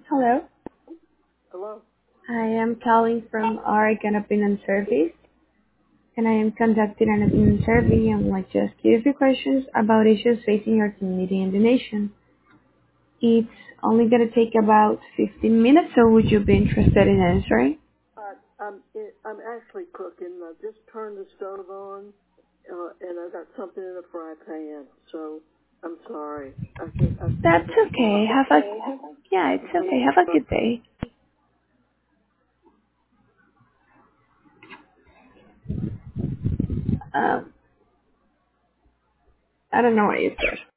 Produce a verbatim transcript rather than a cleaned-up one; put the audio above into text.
Hello. Hello? I am calling from Oregon Opinion Service, and I am conducting an opinion survey and would like to ask you a few questions about issues facing your community and the nation. It's only going to take about fifteen minutes, so would you be interested in answering? Uh, I'm it, I'm actually cooking. I just turned the stove on, uh, and I got something in the fry pan. So I'm sorry. I can I can't That's respond. okay. Have a yeah, it's okay. Have a good day. Um, I don't know what you said.